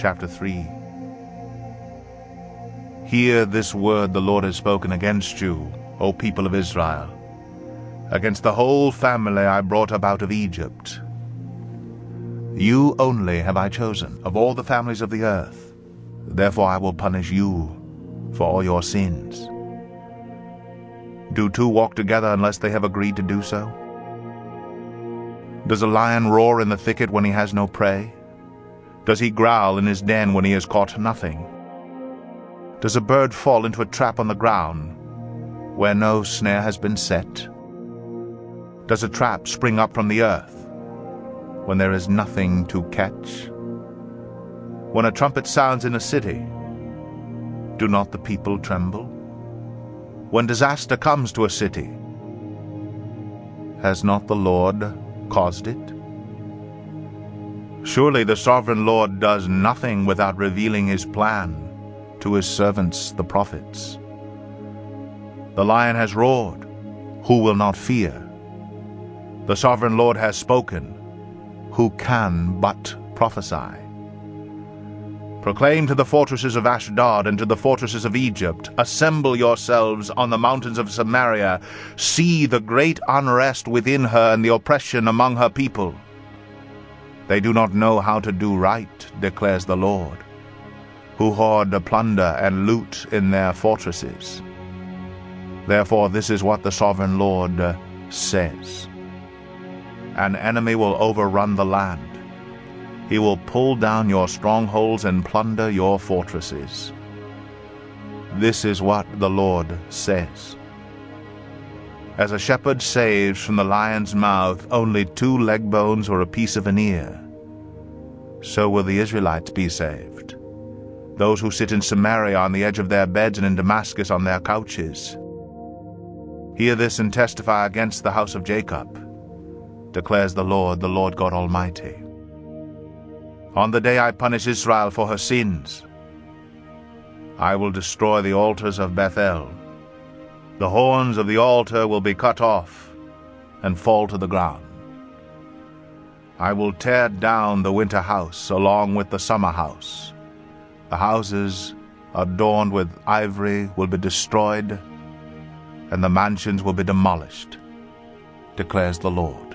chapter 3. Hear this word the Lord has spoken against you, O people of Israel. Against the whole family I brought up out of Egypt. You only have I chosen of all the families of the earth. Therefore I will punish you for all your sins. Do two walk together unless they have agreed to do so? Does a lion roar in the thicket when he has no prey? Does he growl in his den when he has caught nothing? Does a bird fall into a trap on the ground where no snare has been set? Does a trap spring up from the earth when there is nothing to catch? When a trumpet sounds in a city, do not the people tremble? When disaster comes to a city, has not the Lord caused it? Surely the sovereign Lord does nothing without revealing his plan to his servants the prophets. The lion has roared, who will not fear? The sovereign Lord has spoken, who can but prophesy? Proclaim to the fortresses of Ashdod and to the fortresses of Egypt, assemble yourselves on the mountains of Samaria. See the great unrest within her and the oppression among her people. They do not know how to do right, declares the Lord, who hoard the plunder and loot in their fortresses. Therefore this is what the sovereign Lord says. An enemy will overrun the land. He will pull down your strongholds and plunder your fortresses. This is what the Lord says. As a shepherd saves from the lion's mouth only 2 leg bones or a piece of an ear, so will the Israelites be saved, those who sit in Samaria on the edge of their beds and in Damascus on their couches. Hear this and testify against the house of Jacob, declares the Lord God Almighty. On the day I punish Israel for her sins, I will destroy the altars of Bethel. The horns of the altar will be cut off and fall to the ground. I will tear down the winter house along with the summer house. The houses adorned with ivory will be destroyed, and the mansions will be demolished, declares the Lord.